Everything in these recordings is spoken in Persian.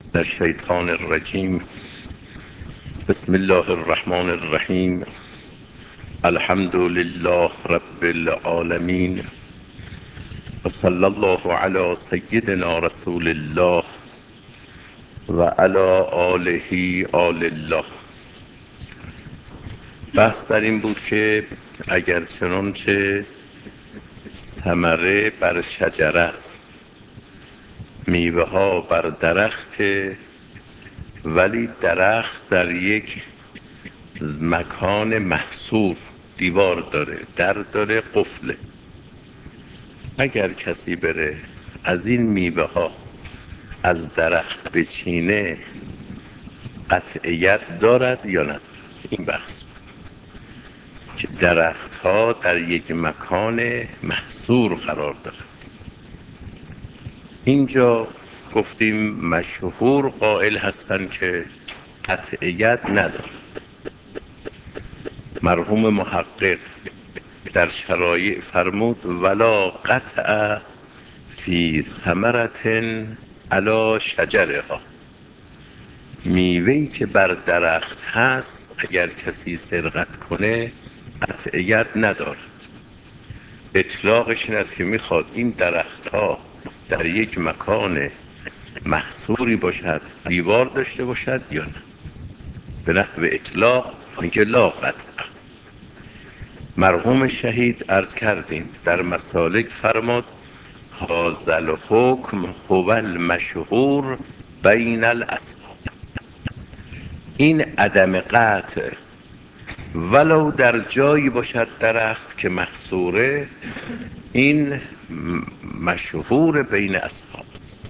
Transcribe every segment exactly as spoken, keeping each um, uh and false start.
الشیطان الرجیم. بسم الله الرحمن الرحیم. الحمد لله رب العالمین و صلی الله علی سیدنا رسول الله و علی آله آل الله. بحث در این بود که اگر چنانچه ثمره بر شجره است، میوه ها بر درخت، ولی درخت در یک مکان محصور دیوار داره، در داره، قفله. اگر کسی بره از این میوه ها از درخت بچینه، قطعیت دارد یا ندارد؟ این بحث بود که درخت ها در یک مکان محصور قرار دارد. اینجا گفتیم مشهور قائل هستند که قطعیت ندارد. مرحوم محقق در شرایع فرمود ولا قطع فی ثمرة علی شجرها. میوه‌ای که بر درخت هست اگر کسی سرقت کنه قطعیت ندارد. اطلاقش این است که میخواد این درخت ها در یک مکان محصوری باشد، دیوار داشته باشد یا نه. به نحو اطلاق اینکه لا قطع. مرحوم شهید عرض کردیم در مسالک فرمود هذا الحکم هو المشهور بین الاصحاب. این عدم قطع ولو در جایی باشد درخت که محصوره، این مشهور بین اصحاب.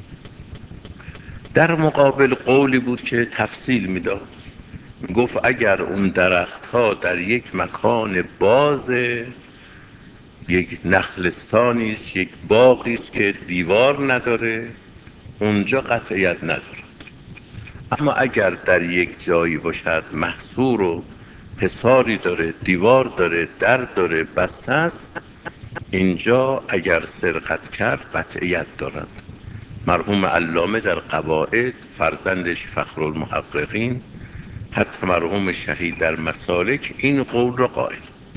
در مقابل قولی بود که تفصیل میداد، گفت اگر اون درخت ها در یک مکان باز، یک نخلستانی است، یک باغی است که دیوار نداره، اونجا قطعیت نداره. اما اگر در یک جایی باشد محصور و حصاری داره، دیوار داره، در داره، بسته است، اینجا اگر سرقت کرد قطعیت دارد. مرحوم علامه در قواعد، فرزندش فخرالمحققین، حتی مرحوم شهید در مسالک این قول را قائل،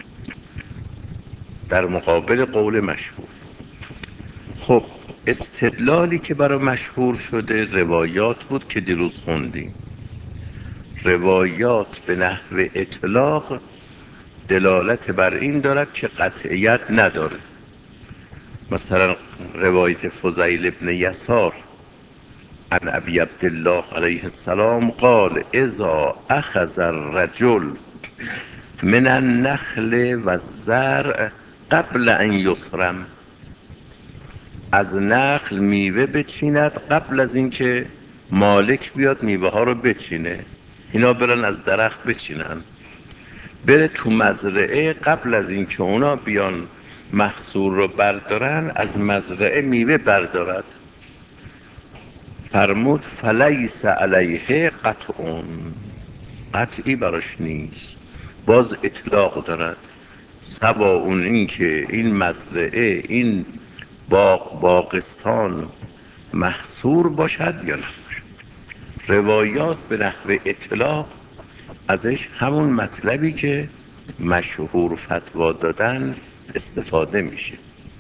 در مقابل قول مشهور. خب استدلالی که برای مشهور شده روایات بود که دیروز خوندیم. روایات به نحو اطلاق دلالت بر این دارد که قطعیت نداره. مثلا روایت فضیل ابن یسار عن ابی عبدالله علیه السلام قال اذا اخذ الرجل من النخل و الزرع قبل ان یصرم. از نخل میوه بچیند قبل از اینکه مالک بیاد میوه ها رو بچینه. اینا برن از درخت بچینن، بره تو مزرعه قبل از اینکه اونا بیان محصول رو بردارن، از مزرعه میوه بردارد. فرمود فلیس علیه قطع، قطعی براش نیست، باز اطلاق دارد. سوا اون این که این مزرعه، این باغ باغستان محصور باشد یا نباشد. روایات به نحو اطلاق ازش همون مطلبی که مشهور فتوا دادن استفاده میشه.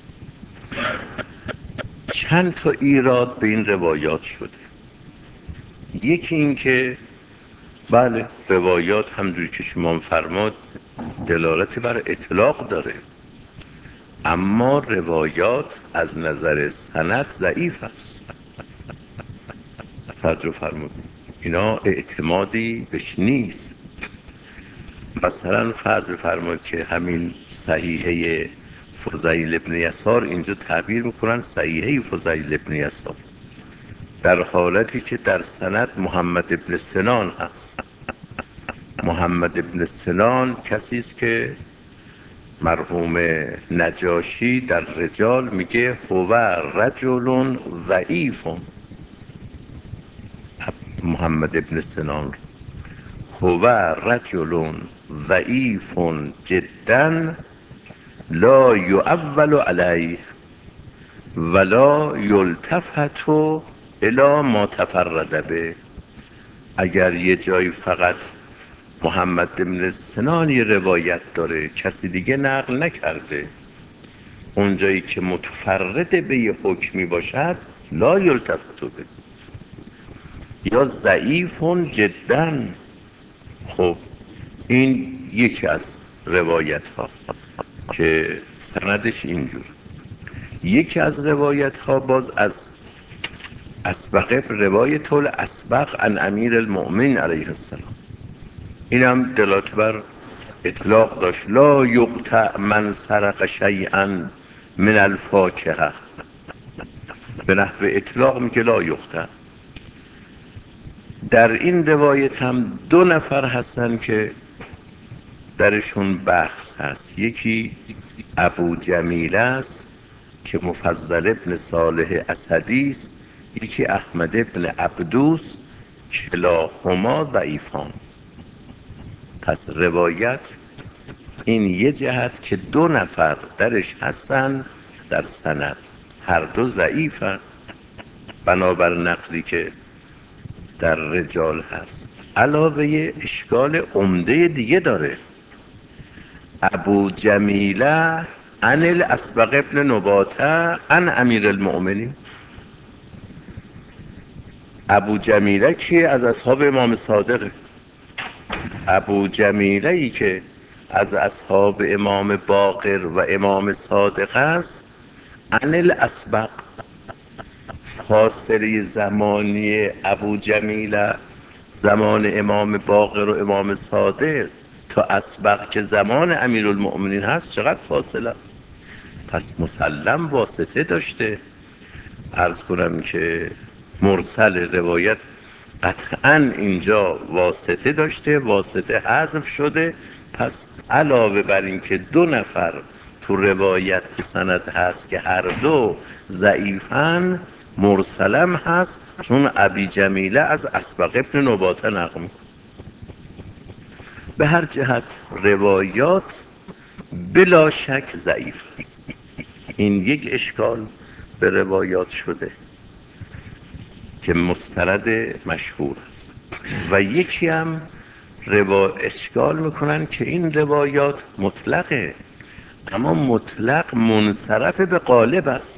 چند تا ایراد به این روایات شده. یکی این که بله روایات همونجوری که شما فرمود دلالت بر اطلاق داره، اما روایات از نظر سند ضعیف است. توجه فرمود، اینا اعتمادی بهش نیست. مثلا فرض فرمود که همین صحیحه فضیل ابن یسار اینجا تعبیر میکنن صحیحه فضیل ابن یسار، در حالتی که در سند محمد ابن سنان هست. محمد ابن سنان کسی است که مرحوم نجاشی در رجال میگه هو رجل ضعیف. محمد ابن سنان هو رجل ضعیف جدا لا یعول علیه ولا یلتفت الا ما تفرد به. اگر یه جایی فقط محمد بن سنان یه روایت داره کسی دیگه نقل نکرده، اونجایی که متفرد به یه حکمی باشد لا یلتفت به، یا ضعیفون جدا. خب این یکی از روایت ها که سندش اینجور. یکی از روایت ها باز از اسبق روایت الاسبق عن امیر المؤمنین علیه السلام، اینم دلالت بر اطلاق داشت. لا یقطع من سرق شیئا من الفاکهه، به نحو اطلاق میگه لا یقطع. در این روایت هم دو نفر هستن که درشون بحث هست. یکی ابو جمیله است که مفضل ابن صالح اسدی است، یکی احمد ابن عبدوس، کلاهما ضعیفان. پس روایت این یه جهت که دو نفر درش هستن در سند، هر دو ضعیفن بنابر نقلی که در رجال هست. علاوه اشکال عمده دیگه داره. ابو جمیله عن الاسبق ابن نباته عن امیر المؤمنین. ابو جمیله که از اصحاب امام صادقه، ابو جمیله ای که از اصحاب امام باقر و امام صادق است، عن الاسبق. فاصله زمانی ابو جمیله زمان امام باقر و امام صادق تا اسبق که زمان امیرالمؤمنین هست چقدر فاصله است؟ پس مسلم واسطه داشته. عرض کنم که مرسل روایت قطعا اینجا واسطه داشته، واسطه حذف شده. پس علاوه بر این که دو نفر تو روایت تو سند هست که هر دو ضعیفن، مرسلم هست چون ابی جمیله از اسبق ابن نباته نقل می‌کنه. به هر جهت روایات بلا شک ضعیف است. این یک اشکال به روایات شده که مستند مشهور است. و یکی هم روا اشکال میکنن که این روایات مطلقه، اما مطلق منصرف به قالب است.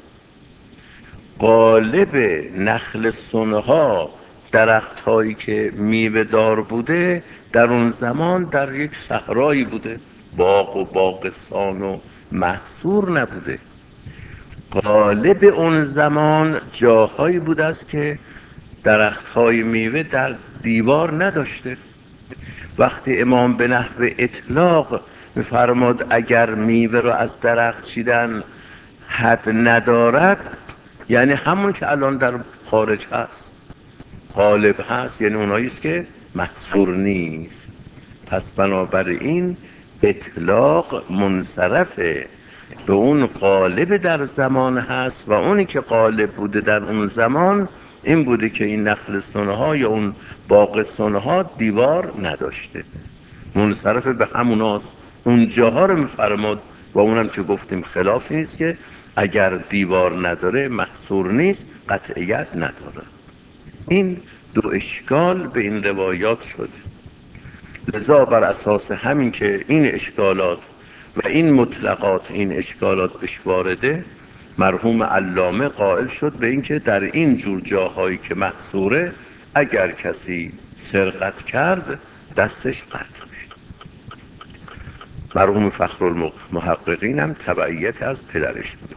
قالب نخل سنها، درخت هایی که میوه دار بوده در اون زمان در یک صحرایی بوده، باغ و باغستان و محصور نبوده. غالب اون زمان جاهایی بوده است که درخت های میوه در دیوار نداشته. وقتی امام به نحو اطلاق میفرماد اگر میوه رو از درخت چیدن حد ندارد، یعنی همون که الان در خارج هست غالب هست، یعنی اونایی است که محصور نیست. پس بنابراین اطلاق منصرفه به اون غالب در زمان هست و اونی که غالب بوده در اون زمان این بوده که این نخل سنه ها یا اون باغ سنه ها دیوار نداشته. منصرف به هموناست، اون جاها رو میفرماد. و اونم که گفتیم خلافی نیست که اگر دیوار نداره محصور نیست، قطعیت نداره. این دو اشکال به این روایات شده. لذا بر اساس همین که این اشکالات و این مطلقات این اشکالات بهش وارده، مرحوم علامه قائل شد به اینکه در این جور جاهایی که محصوره اگر کسی سرقت کرد دستش قطع میشه. مرحوم فخرالمحققین هم تبعیت از پدرش بود.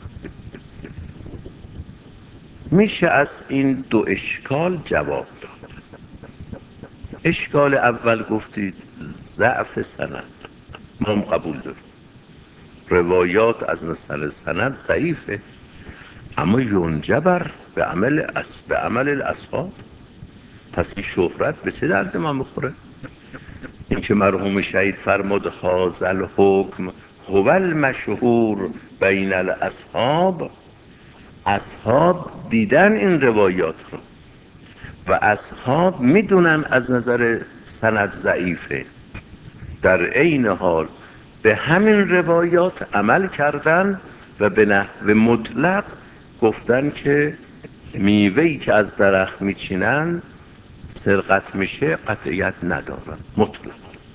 میشه از این دو اشکال جواب داد. اشکال اول گفتید ضعف سند، ما هم قبول داریم روایات از نظر سند ضعیفه، اما ینجبر به عمل اس به عمل الاصحاب. پس این شهرت به چه درد ما میخوره؟ این که مرحوم شهید فرمود هذا الحکم هو المشهور بین الاصحاب، اصحاب دیدن این روایات رو و اصحاب میدونن از نظر سند ضعیفه، در عین حال به همین روایات عمل کردن و به نحو مطلق گفتن که میوه‌ای که از درخت میچینن سرقت میشه قطعیت ندارن مطلق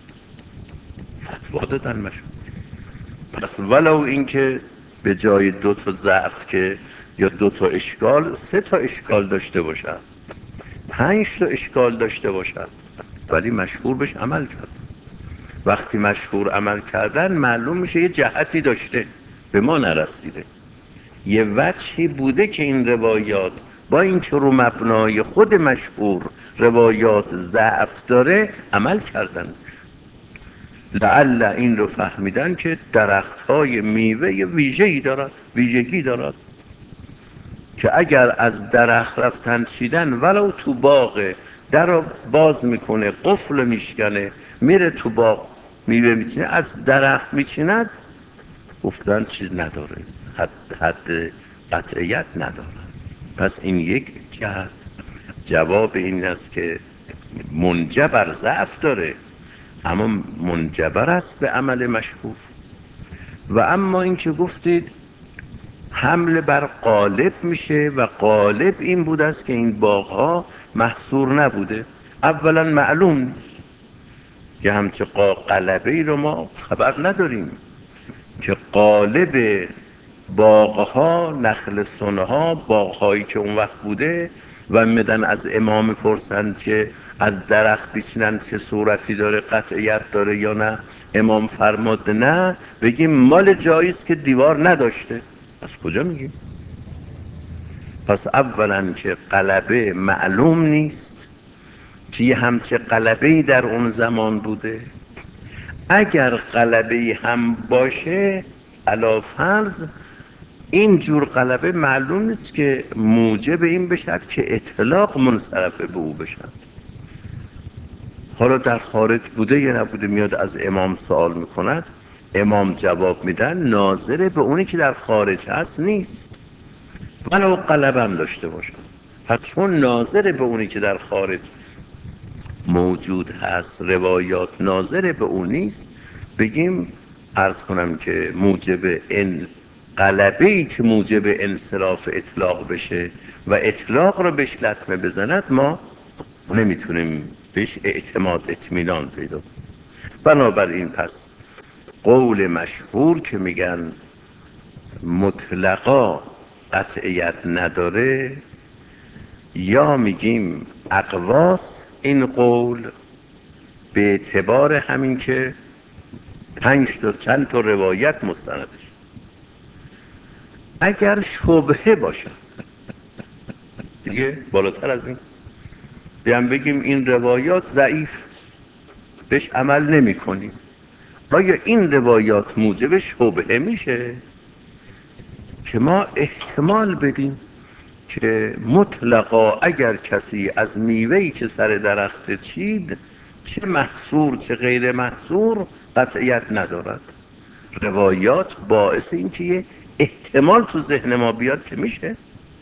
فتوا دادن مشهور. پس ولو اینکه به جای دو تا ضعف که یا دو تا اشکال سه تا اشکال داشته باشن، پنج تا اشکال داشته باشن، ولی مشهور بهش عمل کرد. وقتی مشهور عمل کردن معلوم میشه یه جهتی داشته به ما نرسیده، یه وجهی بوده که این روایات با این که رو مبنای خود مشهور روایات ضعف داره عمل کردن. لعل این رو فهمیدن که درخت های میوه ویژه‌ای دارد، ویژگی دارد که اگر از درخت رفتن چیدن ولو تو باغ در رو باز میکنه قفل میشکنه میره تو باغ میوه میچینه از درخت میچیند، گفتن چیز نداره، حد, حد قطعیت نداره. پس این یک جهت. جواب این است که منجبر ضعف داره اما منجبر است به عمل مشهور. و اما این که گفتید حمله بر غالب میشه و غالب این بود است که این باغها محصور نبوده. اولا معلوم نیست که همچه غلبه ای رو ما خبر نداریم که غالب باغها نخل سنه ها باغهایی که اون وقت بوده و میدن از امام پرسند که از درخت بچینن چه صورتی داره قطعیت داره یا نه، امام فرمود نه، بگیم مال جاییست که دیوار نداشته. از کجا میگیم؟ پس اولا که غلبه معلوم نیست که یه همچه غلبه‌ای در اون زمان بوده. اگر غلبه‌ای هم باشه علی فرض این جور غلبه معلوم نیست که موجب این بشد که اطلاق منصرف به او بشد. حالا در خارج بوده یا نبوده میاد از امام سوال میکند، امام جواب میدن ناظر به اونی که در خارج هست نیست ولو غلبه هم داشته باشن. پس چون ناظر به اونی که در خارج موجود هست روایات ناظر به اون نیست، بگیم عرض کنم که موجب ان غلبه ای که موجب انصراف اطلاق بشه و اطلاق رو بهش لطمه بزند ما نمیتونیم بهش اعتماد اطمینان پیدا. بنابراین پس قول مشهور که میگن مطلقا قطعیت نداره، یا میگیم اقواس این قول به اعتبار همین که پنج تا چند تا روایت مستندش. اگر شبهه باشه دیگه بالاتر از این بیان بگیم این روایات ضعیف بهش عمل نمی کنیم، آیا این روایات موجب شبهه میشه که ما احتمال بدیم که مطلقا اگر کسی از میوهی که سر درخت چید چه محصور چه غیر محصور قطعیت ندارد. روایات باعث این که یه احتمال تو ذهن ما بیاد که میشه،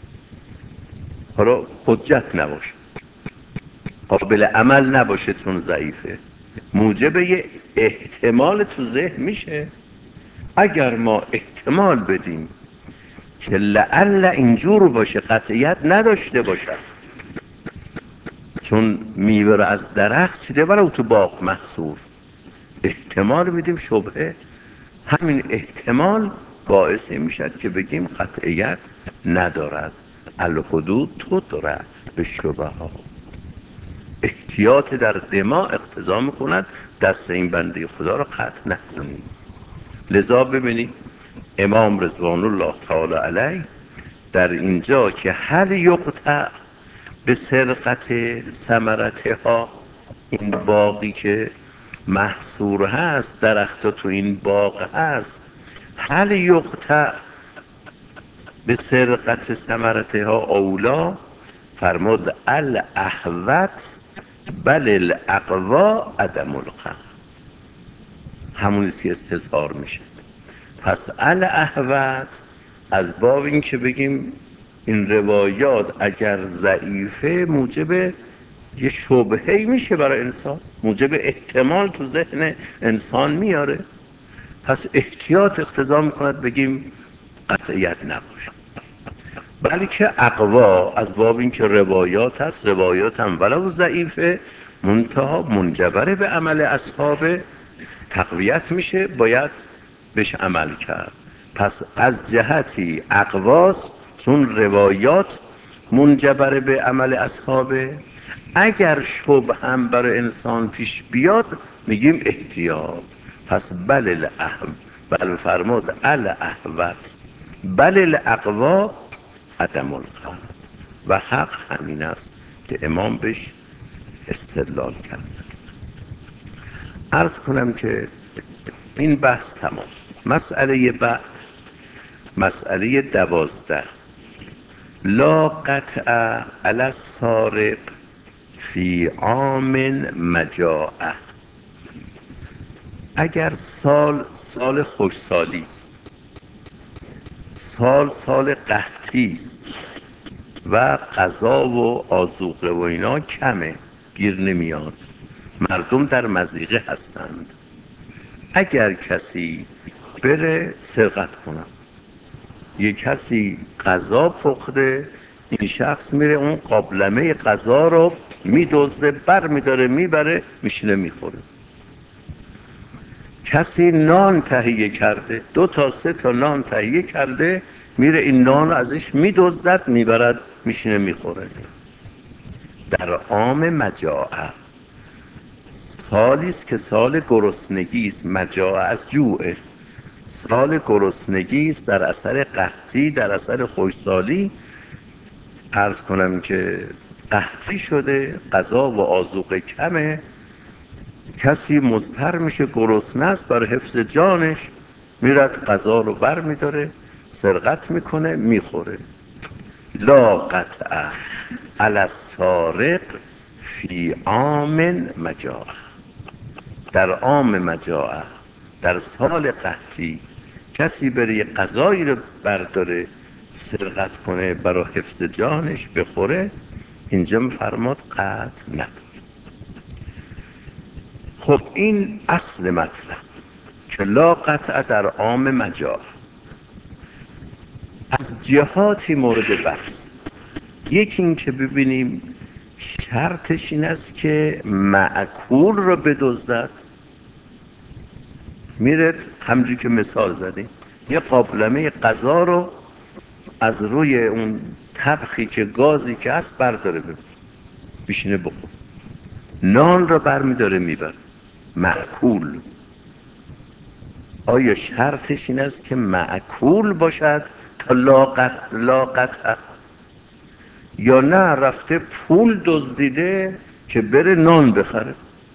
حالا حجت نباشه قابل عمل نباشه چون ضعیفه، موجب یه احتمال تو ذهن میشه. اگر ما احتمال بدیم که لعل اینجور باشه قطعیت نداشته باشه چون میوه رو از درخت چیده ولو تو باغ محصور، احتمال بدیم شبهه، همین احتمال باعث میشد که بگیم قطعیت ندارد. الحدود تدرع به شبه ها. احتیاط در دماغ اقتضا میکند دست این بنده خدا رو قطع نکنیم. لذا ببینید امام رضوان الله تعالی علیه در اینجا که هل یقطع به سرقت ثمرتها، این باقی که محصور هست درخت تو این باغ هست، هل یقطع به سرقت ثمرتها اولا، فرمود الاحوط بل الاقوا عدم القطع، همونیست که استظهار میشه. پس الاحوط از باب این که بگیم این روایات اگر ضعیفه موجب یه شبهه‌ای میشه برای انسان، موجب احتمال تو ذهن انسان میاره، پس احتیاط اقتضا میکند بگیم قطعیت نباشه. بلکه اقوا از باب این که روایات هست، روایات هم ولو ضعیفه منتها منجبره به عمل اصحاب، تقویت میشه، باید بهش عمل کرد. پس از جهتی اقواس، چون روایات منجبره به عمل اصحابه. اگر شبه هم برای انسان پیش بیاد میگیم احتیاط. پس بل الاحو، بل فرمود الاحوت، بل الاقوا عدم القصد. و حق همین است که امام بهش استدلال کرد. عرض کنم که این بحث تمام. مسئله بعد، مسئله دوازده، لا قطع علی السارق فی عام مجاعه. اگر سال سال خوشسالی است، سال سال قحطی است و غذا و آذوقه و اینا کمه، گیر نمیاد، مردم در مضیقه هستند، اگر کسی بره سرقت کنه، یه کسی غذا پخته، این شخص میره اون قابلمه غذا رو میدزده، بر میداره میبره میشینه میخوره. کسی نان تهیه کرده، دو تا سه تا نان تهیه کرده، میره این نان رو ازش میدزدد میبرد میشینه میخوره. در عام مجاعه، سالی است که سال گرسنگی است، مجاعه از جوعه، سال گرسنگی است در اثر قحطی، در اثر خوشسالی. عرض کنم که قحطی شده، غذا و آذوقه کمه، کسی مضطر میشه، گرسنه است، برای حفظ جانش میرد غذا رو بر میداره، سرقت میکنه میخوره. لا قطع علی السارق فی عام مجاعه، در عام مجاعه، در سال قحطی کسی بره یه غذایی رو برداره سرقت کنه برای حفظ جانش بخوره، اینجا میفرماد قطع نداره. خب این اصل مطلب که لا قطع در عام مجاعه. از جهاتی مورد بحث، یکی این که ببینیم شرطش این است که معکول رو بدزدد. میره همجور که مثال زدیم یه قابلمه غذا رو از روی اون طبخی که گازی که هست برداره بشینه بخور، نان رو برمیداره میبره، معکول. آیا شرطش این است که معکول باشد تا لاقت لاقت، یا نه رفته پول دزدیده که بره نان بخره؟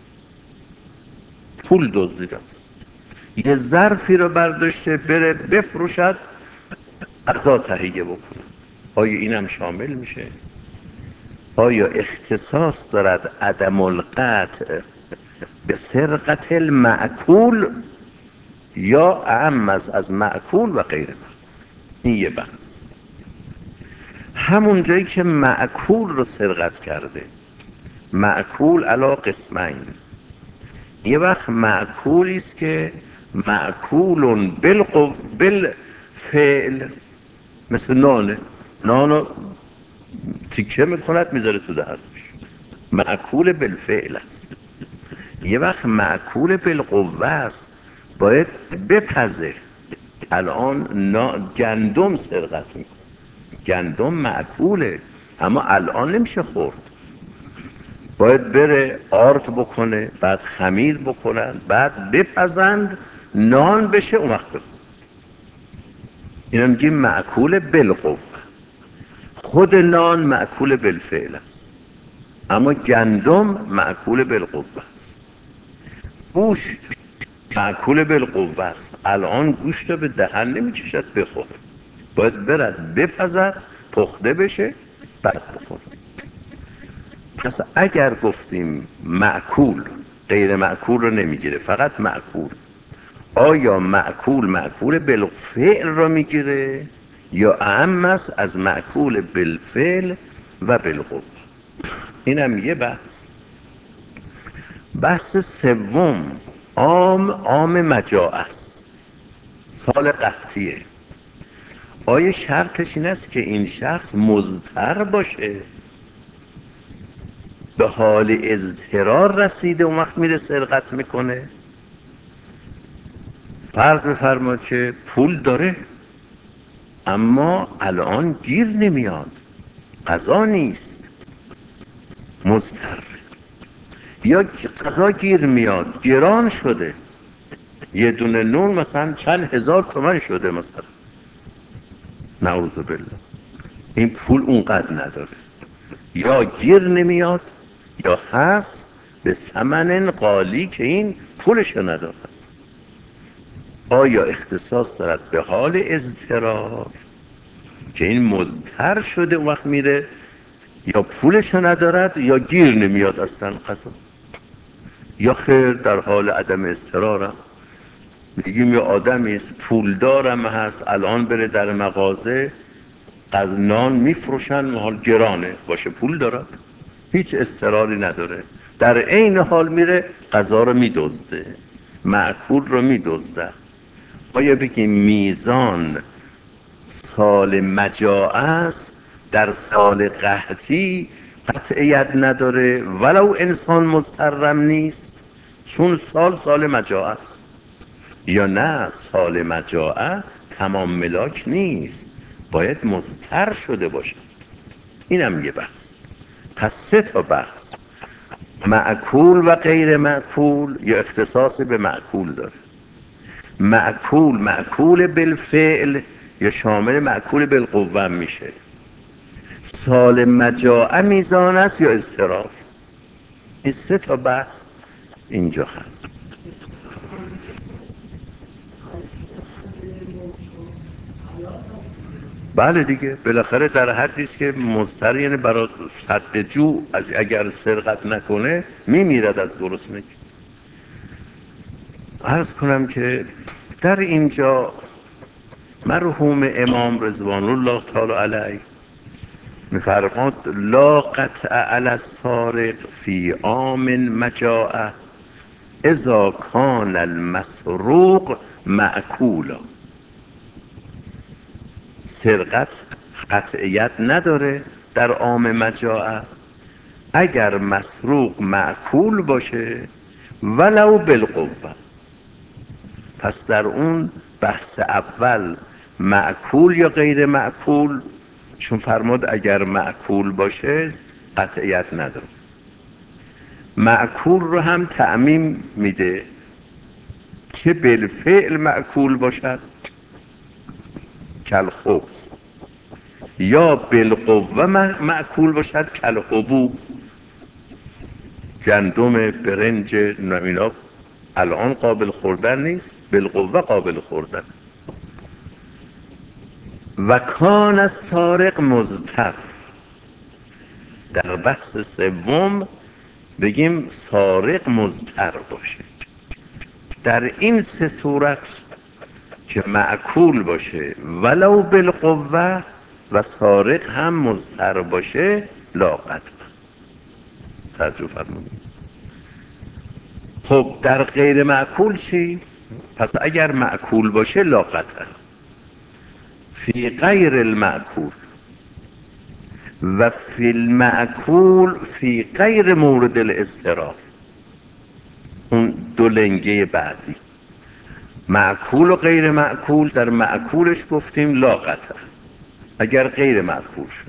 پول دزدیده است، یه ظرفی رو برداشته بره بفروشد غذا تهیه بکنه، آیا اینم شامل میشه؟ آیا اختصاص دارد عدم القطع به سرقت المعکول یا اعم از از معکول و غیر معکول؟ این یه بحث. همون جایی که معکول رو سرقت کرده، معکول علا قسمین، یه وقت معکولی است که معکول بالقو بالفعل، مثل نانه، نانو تیکه میکند میذاره تو دهنش، معکول بالفعل است. یه وقت معکول بالقوه است، باید بپزه. الان نا... گندم سرقت میکنه، گندم معکوله اما الان نمیشه خورد، باید بره آرد بکنه، بعد خمیر بکنن، بعد بپزند نان بشه، اون وقت بخور. اینا میگیم معکول بالقوه. خود نان معکول بالفعل است اما گندم معکول بالقوه است. گوشت معکول بالقوه است، الان گوشت رو به دهن نمیکشد بخوره، باید برد بپزد پخته بشه بعد بخوره. پس اگر گفتیم معکول غیر معکول رو نمیگیره، فقط معکول، آیا معکول معکول بالفعل رو میگیره یا اعم است از معکول بالفعل و بالقوه؟ اینم یه بحث. بحث سوم عام عام مجاعه است، سال قحطیه. آیا شرطش این است که این شخص مضطر باشه، به حال اضطرار رسیده اون وقت میره سرقت میکنه؟ فرض بفرما که پول داره اما الان گیر نمیاد، غذا نیست، مضطر. یا غذا گیر میاد گران شده، یه دونه نون مثلا چند هزار تومن شده مثلا، نعوذ بالله، این پول اونقدر نداره، یا گیر نمیاد یا هست به ثمن قالی که این پولشو نداره. آیا اختصاص دارد به حال اضطرار که این مضطر شده اون وقت میره، یا پولشو ندارد یا گیر نمیاد اصلا قضا، یا خیر در حال عدم اضطرارم؟ میگیم یه آدمی است پول دارم هست الان بره در مغازه از نان میفروشن محال گرانه باشه، پول دارد هیچ اضطراری نداره، در عین حال میره غذا رو میدزده، مأکول رو میدزده. آیا بگیم میزان سال مجاعه است در سال قحطی قطعیت نداره ولو انسان مضطرم نیست چون سال سال مجاعه است؟ یا نه سال مجاعه تمام ملاک نیست، باید مضطر شده باشه؟ اینم یه بحث. پس سه تا بحث، معکول و غیر معکول یا اختصاص به معکول داره، معکول معکول بالفعل یا شامل معکول بالقوه میشه، سال مجاعه میزان است یا اضطرار. این سه تا بحث اینجا هست. بله دیگه، بالاخره در حدی است که مضطر، یعنی برای سد جو از اگر سرقت نکنه میمیرد از گرسنگی. عرض کنم که در اینجا مرحوم امام رضوان الله تعالی علیه میفرماد لا قطع علی السارق فی عام مجاعه اذا کان المسروق معکولا. سرقت قطعیت نداره در عام مجاعه اگر مسروق معکول باشه ولو بالقوه. پس در اون بحث اول معکول یا غیر معکول، چون فرمود اگر معکول باشه قطعیت نداره، معکول رو هم تعمیم میده که بالفعل معکول باشد کل خبز، یا بالقوه معکول باشد کل حبوب، گندم، برنج، اینا الان قابل خوردن نیست، بالقوه قابل خوردن. و کان السارق مضطر. در بحث سوم بگیم سارق مضطر باشه. در این سه صورت که معکول باشه ولو بالقوه و سارق هم مضطر باشه لا قطع. توجه فرمودید. خب در غیر معکول چی؟ پس اگر معکول باشه لا قطع. فی غیر المعکول و فی المعکول فی غیر مورد الاضطرار، اون دو لنگه بعدی، معکول و غیر معکول، در معکولش گفتیم لا قطع اگر غیر معکول شد،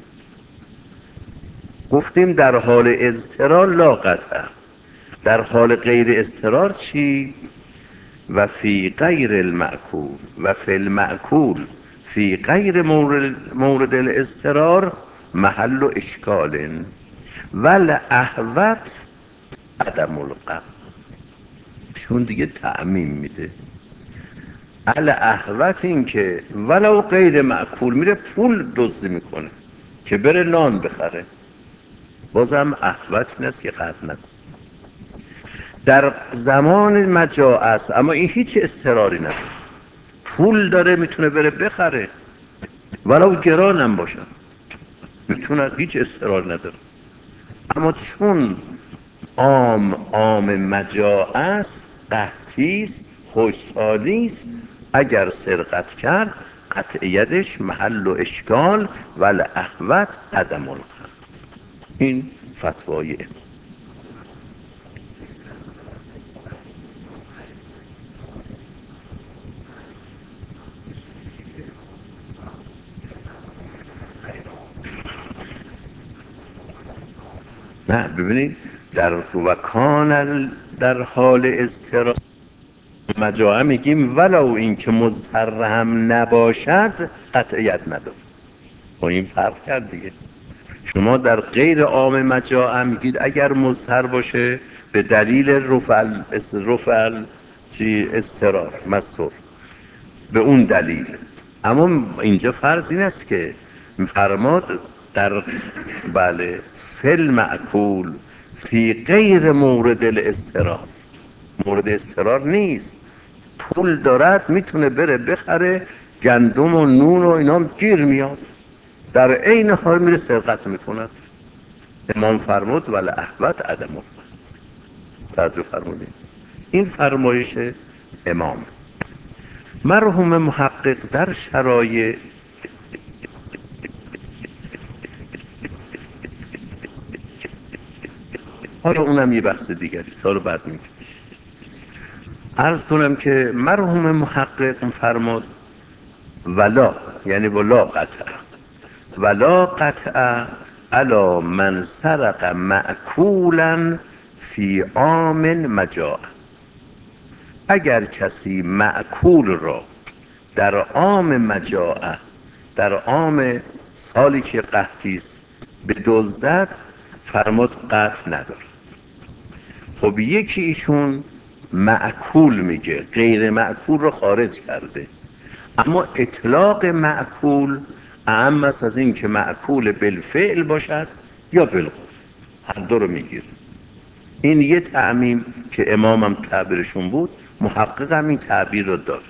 گفتیم در حال اضطرار لا قطع، در حال غیر اضطرار چی؟ و فی غیر المعکول و فی المعکول فی غیر مورد, مورد الاضطرار محل و اشکال ول احوت عدم القطع، چون دیگه تعمیم میده. ال احوت این که ولو غیر معکول میره پول دزدی میکنه که بره نان بخره، بازم احوت نیست که قطع نکن. در زمان مجاعه است اما این هیچ اضطراری نداره، پول داره میتونه بره بخره ولو گران هم باشه، میتونه، هیچ اضطرار نداره. اما چون عام عام مجاعه است، قحطی است، خوشحالی است، اگر سرقت کرد قطعیتش محل و اشکال ولی احوت عدم القطع. این فتوای امام. نه ببینید، در وکان در حال اضطرار مجاعه میگیم ولو این که مضطر هم نباشد قطعیت نداره. با این فرق کرد دیگه. شما در غیر عام مجاعه میگید اگر مضطر باشه به دلیل رفع رفع چی اضطرار مستور، به اون دلیل. اما اینجا فرض این است که فرماد در بله فل معکول فی غیر مورد الاضطرار، مورد اضطرار نیست، پول دارد میتونه بره بخره گندم و نون و اینا گیر میاد، در عین حال میره سرقت میکند. امام فرمود ولی احوت عدم القطع. توجه فرمودید، این فرمایش امام. مرحوم محقق در شرایع حالا اونم یه بحث دیگری سال بعد میگه. عرض کنم که مرحوم محقق فرمود ولا، یعنی ولا قطع، ولا قطع علی من سرق معکولا فی عام مجاعه. اگر کسی معکول را در عام مجاعه، در عام سالی که قحطی است بدزدد، فرمود قطع نداره. خب یکی ایشون معکول میگه، غیر معکول رو خارج کرده، اما اطلاق معکول اعم است از این که معکول بالفعل باشد یا بالقول، هر دو رو میگیره. این یه تعمیم که امامم تعبیرشون بود، محقق هم این تعبیر رو داره.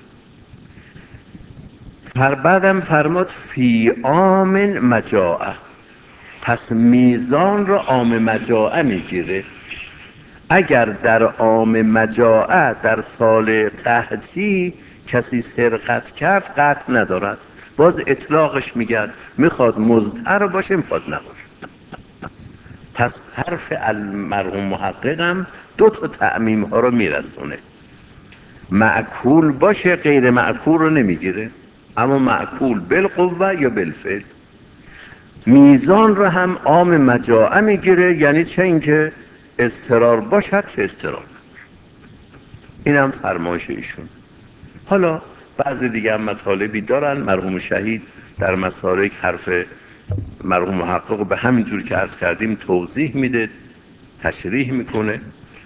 فر بعدم فرماد فی عام مجاعه، پس میزان رو عام مجاعه میگیره. اگر در عام مجاعه در سال قحطی کسی سرقت کرد قطع ندارد، باز اطلاقش میگرد، میخواد مضطر باشه میخواد نباشه. پس حرف المرحوم محققم دو تا تعمیم ها رو میرسونه، معکول باشه غیر معکول رو نمیگیره، اما معکول بالقوه یا بالفعل. میزان رو هم عام مجاعه میگیره، یعنی چه اینکه اضطرار باشد چه اضطرار نباشد. این هم فرمایش ایشون. حالا بعضی دیگه هم مطالبی دارن. مرحوم شهید در مسارک حرف مرحوم محقق به همین جور که عرض کردیم توضیح میده، تشریح میکنه.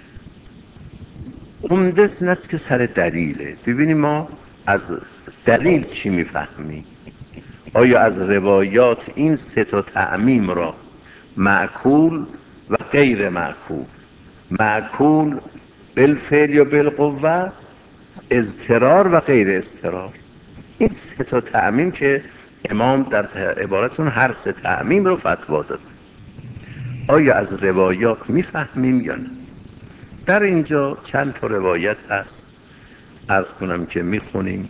عمده این است که سر دلیله. ببینیم ما از دلیل چی میفهمیم. آیا از روایات این سه تا تعمیم را، معکول و غیر معکول، معکول بالفعل یا بالقوه، اضطرار و غیر اضطرار، این سه تا تعمیم که امام در عبارتشون هر سه تعمیم رو فتوا داد، آیا از روایات میفهمیم یا نه؟ در اینجا چند تا روایت هست، عرض کنم که میخونیم.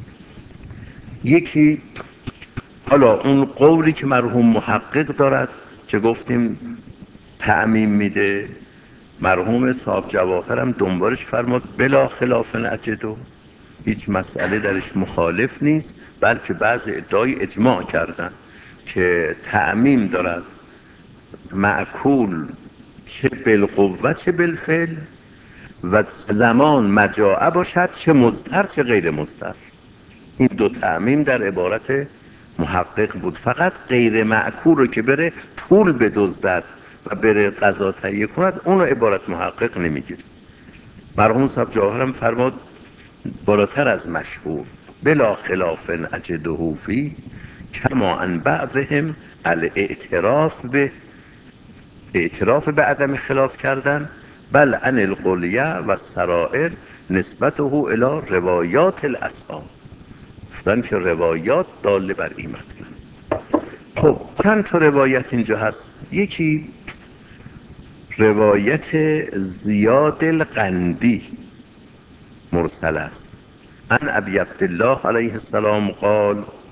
یکی حالا اون قولی که مرحوم محقق دارد که گفتیم تعمیم میده، مرحوم صاحب جواهر هم دنبالش فرمود بلا خلاف نجدو، هیچ مسئله درش مخالف نیست، بلکه بعض ادعای اجماع کردن که تعمیم دارد معکول چه بالقوه چه بالفعل و زمان مجاعه باشد، چه مضطر چه غیر مضطر. این دو تعمیم در عبارت محقق بود. فقط غیر معکول رو که بره پول بدزدد و بره غذا تهیه کند، اون رو عبارت محقق نمیگیره. مرحوم صاحب جواهرم فرمود بالاتر از مشهور بلا خلاف اجده فی کما ان بعضهم الاعتراف به اعتراف به عدم خلاف کردن، بل عن القلیه و سرائر نسبته الى روایات الاصحاب، گفتن که روایات داله بر این مطلب. خب چند تا روایت اینجا هست. یکی روایت زیاد القندی مرسل است، عن ابی عبدالله علیه السلام قال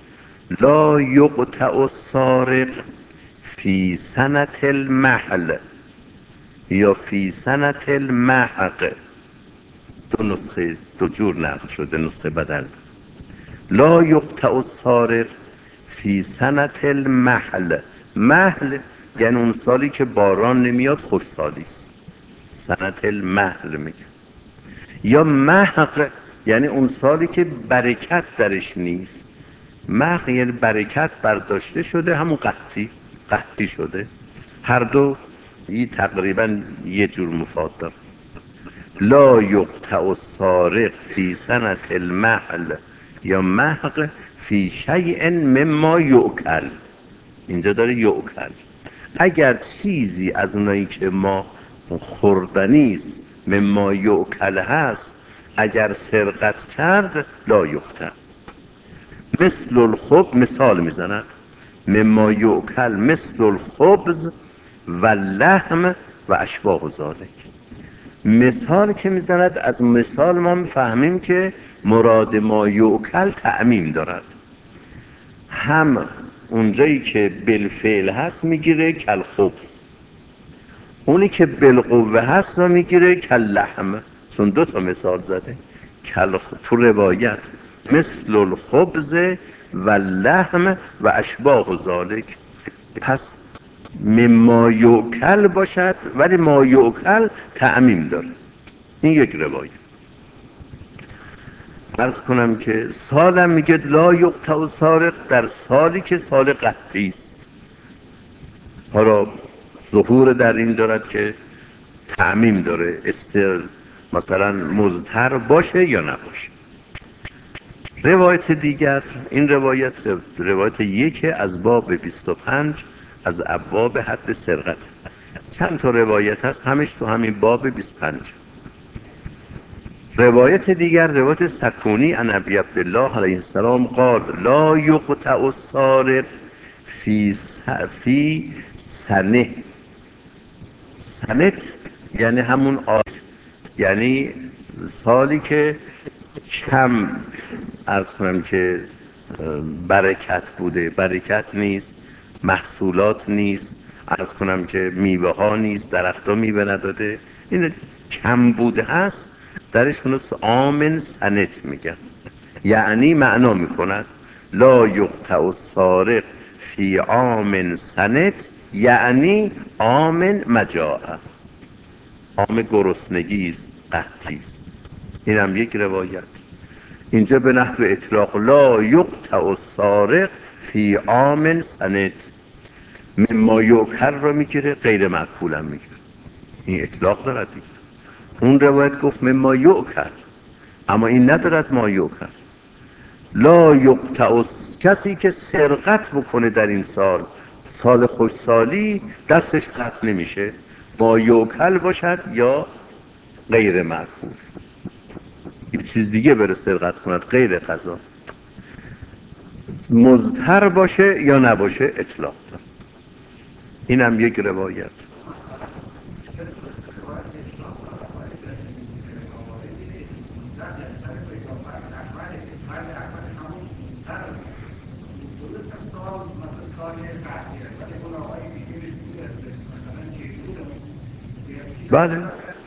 لا یقطع السارق فی سنة المحل یا فی سنة المحق، دو نسخه دو جور نقل شده، نسخه بدل. لا یقطع السارق فی سنة المحل، محل یعنی اون سالی که باران نمیاد، خوش سالی است، سنة المحل میگه. یا محق یعنی اون سالی که برکت درش نیست، محق یعنی برکت برداشته شده، همون قحطی، قحطی شده. هر دو یه تقریبا یه جور مفاد داره. لا یقطع السارق فی سنة المحل یا محق فی شیء مما یؤکل، اینجا داره یؤکل، اگر چیزی از اونایی که ما خوردنی است، مما یؤکل هست، اگر سرقت کرد لا یقطع. مثل الخبز، مثال میزند، مما یؤکل مثل الخبز و لحم و اشباه ذالک. مثال که میزند، از مثال ما میفهمیم که مراد ما یؤکل تعمیم دارد، هم اونجایی که بالفعل هست میگیره کل خبز، اونی که بالقوه هست رو میگیره کل لحم، چون دو تا مثال زده کل تو روایت، مثل الخبز و لحم و اشباه ذالک. پس مما یؤکل باشد ولی ما یؤکل تعمیم داره. این یک روایت. عرض کنم که سالم میگه لا یقطع السارق در سالی که سال قحطی است. حالا ظهور در این دارد که تعمیم داره، استر مثلا مضطر باشه یا نباشه. روایت دیگر، این روایت روایت یک از باب بیست و پنج از ابواب حد سرقت. چند تا روایت هست، همش تو همین باب بیست و پنج. روایت دیگر روایت سکونی عن ابی عبدالله علیه السلام قال لا یقطع السارق فی فی سنه. سنت یعنی همون آت، یعنی سالی که کم، عرض کنم که برکت بوده، برکت نیست، محصولات نیست، عرض کنم که میوه ها نیست، درخت ها میوه نداده، این کم بوده هست، درش اونو آمن سنت میگن. یعنی معنا میکند لا یقطع السارق فی آمن سنت، یعنی آمن مجاعه، عام گرسنگی است، قحطی است. این هم یک روایت. اینجا به نحو اطلاق لا یقطع السارق فی عام سنت، مما یؤکل رو میگیره، غیر معکول هم میگیره، این اطلاق دارد دیگه. اون روایت گفت مما یؤکل، اما این ندارد ما یؤکل. لا یقطع، کسی که سرقت بکنه در این سال، سال خوشسالی، دستش قطع نمیشه، با یؤکل باشد یا غیر معکول، یک چیز دیگه بره سرقت کند غیر قضا، مضطر باشه یا نباشه اطلاق داره. این هم یک روایت. بله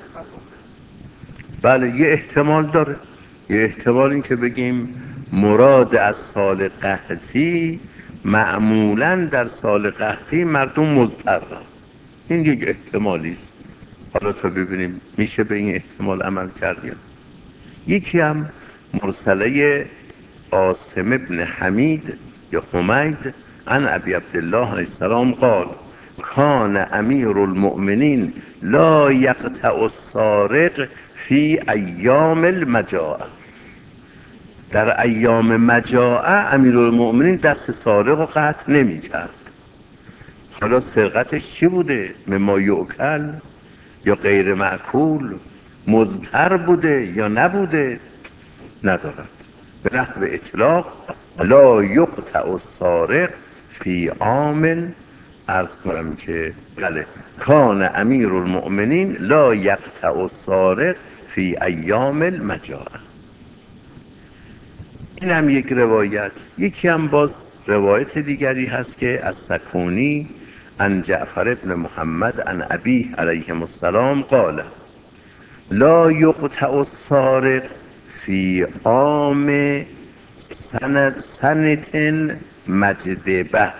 بله یه احتمال داره، یه احتمال این که بگیم مراد از سال قحطی، معمولا در سال قحطی مردم مضطرن، این یک احتمالی است. حالا تا ببینیم میشه به این احتمال عمل کرد یا. یکی هم مرسله عاصم ابن حمید یا حمید عن ابی عبدالله علیه السلام قال کان امیر المؤمنین لا یقطع السارق فی ایام المجاعه. در ایام مجاعه امیر المؤمنین دست سارق رو قطع نمی کرد. حالا سرقتش چی بوده؟ مما یؤکل یا غیر معکول، مضطر بوده یا نبوده، ندارد. به نحو اطلاق لا یقطع السارق فی عام، عرض کنم که بله کان امیر المؤمنین لا یقطع السارق فی ایام المجاعه. این هم یک روایت. یکی هم باز روایت دیگری هست که از سکونی عن جعفر ابن محمد عن ابیه علیه السلام قال لا یقطع السارق فی عام سنت سنت مجدبه.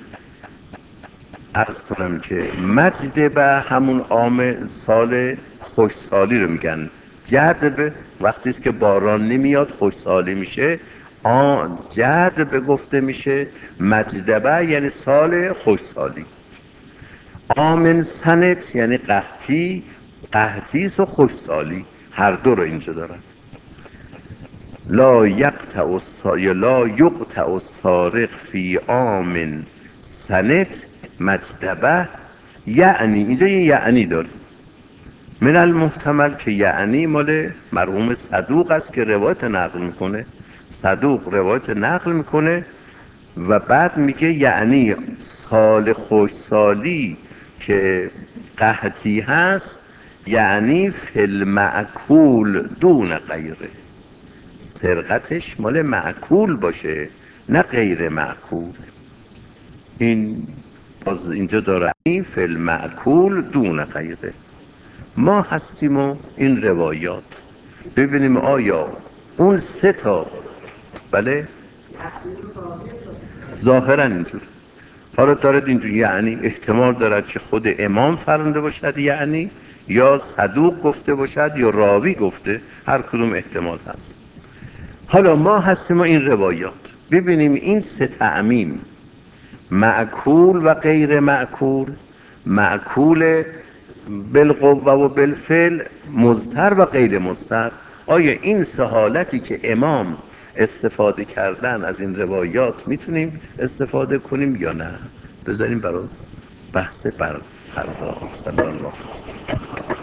عرض کنم که مجدبه همون عام سال خوشسالی رو میگن. جدب وقتی است که باران نمیاد خوشسالی میشه، آن جدب گفته میشه. مجدبه یعنی سال خوشسالی. آمن سنت یعنی قحطی، قحطیس و خوشسالی هر دو رو اینجا دارن. لا یقطع السا- یا لا یقطع السارق فی عام سنت مجدبه، یعنی اینجا یه یعنی داره. من المحتمل که یعنی مال مرحوم صدوق است که روایت نقل میکنه. صدوق روایت نقل میکنه و بعد میگه یعنی سال خوشسالی که قحطی هست، یعنی فی المعکول دون غیره، سرقتش مال معکول باشه نه غیر معکول. این باز اینجا داره این فی المعکول دون غیره. ما هستیم و این روایات ببینیم آیا اون سه تا، بله ظاهرا اینجور. حالا دارد اینجور، یعنی احتمال دارد که خود امام فرموده باشد، یعنی یا صدوق گفته باشد یا راوی گفته، هر کدوم احتمال هست. حالا ما هستیم و این روایات ببینیم این سه تعمیم، معکول و غیر معکول، معکول بالقوه و بالفعل، مضطر و غیر مضطر، آیا این سه حالتی که امام استفاده کردن از این روایات میتونیم استفاده کنیم یا نه؟ بذاریم برای بحث بر فردا. صلی الله علیه و سلم.